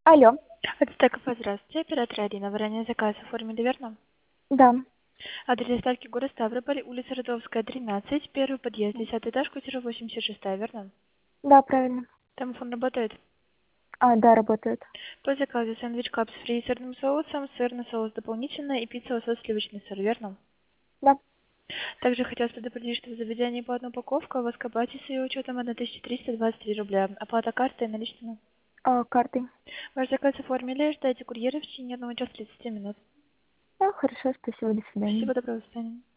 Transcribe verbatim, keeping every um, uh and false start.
Алло, Это Стекова, здравствуйте. Оператор Арина. Вы ранее заказ оформили, верно? да, Адрес доставки город Ставрополь, улица Родовская, тринадцать, первый подъезд, десятый этаж, квартира восемьдесят шесть, верно? да, правильно. Телефон работает. А, да, работает. По заказу сэндвич кап с фри и сырным соусом, сырный соус дополнительно и пицца соус сливочный сыр, верно? Да, Также хотелось предупредить, что в заведении по одной упаковке у вас кабати с ее учетом тысяча триста двадцать три рубля. Оплата картой и наличными. а, картой. Ваш заказ оформили, ждайте курьера в течение одного часа тридцати минут. Да, хорошо, спасибо, до свидания. Спасибо, доброго свидания.